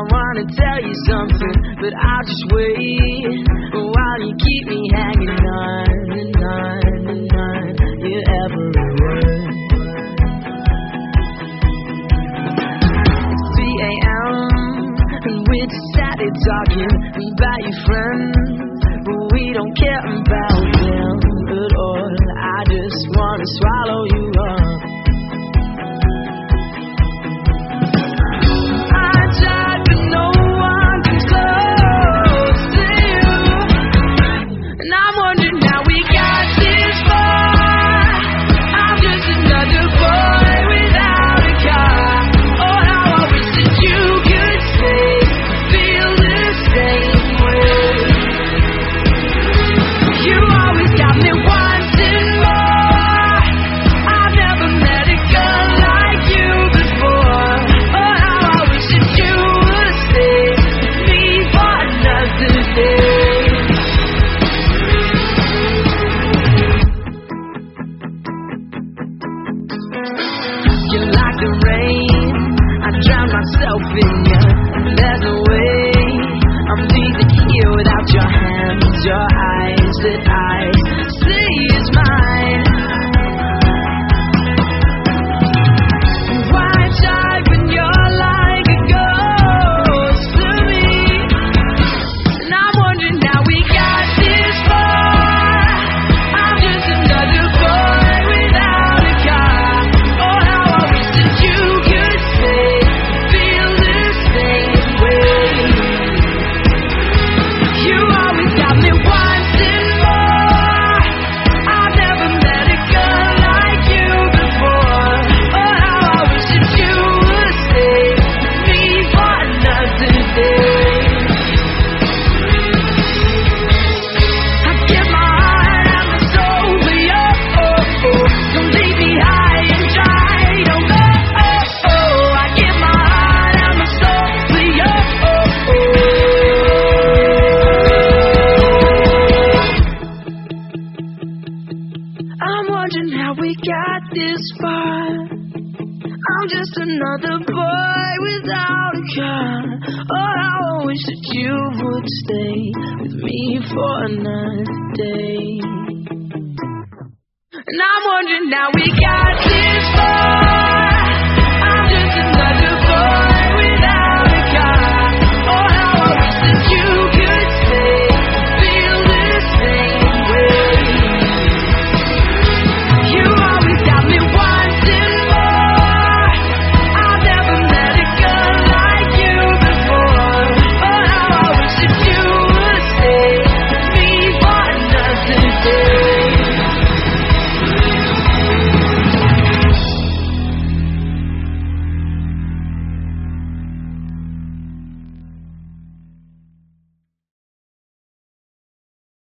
wanna tell you something, but I'll just wait while you keep me hanging on and on and on. Your every word. It's 3 a.m. and we're just sat here talking about your friends, but we don't care about them at all. I just wanna swallow you up. You're like the rain, I drown myself in you. There's no way I'm leaving here without your hands, your eyes that I see is mine. Why die when you're like a ghost to me? And I'm wondering how we got this far. I'm just another boy without a car. I'm wondering how we got this far. I'm just another boy without a car. Oh, how I wish that you would stay with me for another day. And I'm wondering how we got this far.